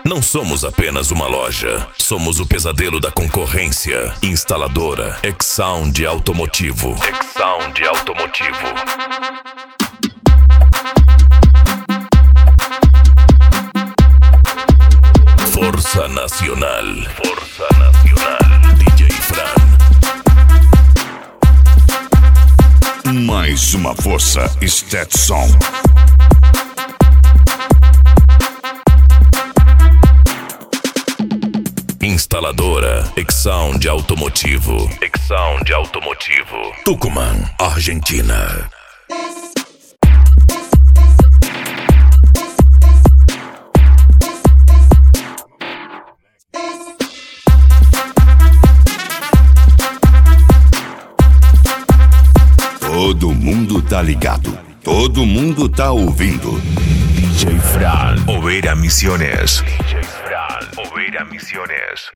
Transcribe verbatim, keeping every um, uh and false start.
Não somos apenas uma loja, somos o pesadelo da concorrência. Instaladora X-Sound Automotivo. X-Sound Automotivo. Força Nacional. Força Nacional. D J Fran. Mais uma força Stetson. Instaladora X-Sound Automotivo. X-Sound Automotivo. Tucumã, Argentina. Todo mundo tá ligado. Todo mundo tá ouvindo. D J Fran, Oveira Misiones. D J Fran, Oveira Misiones.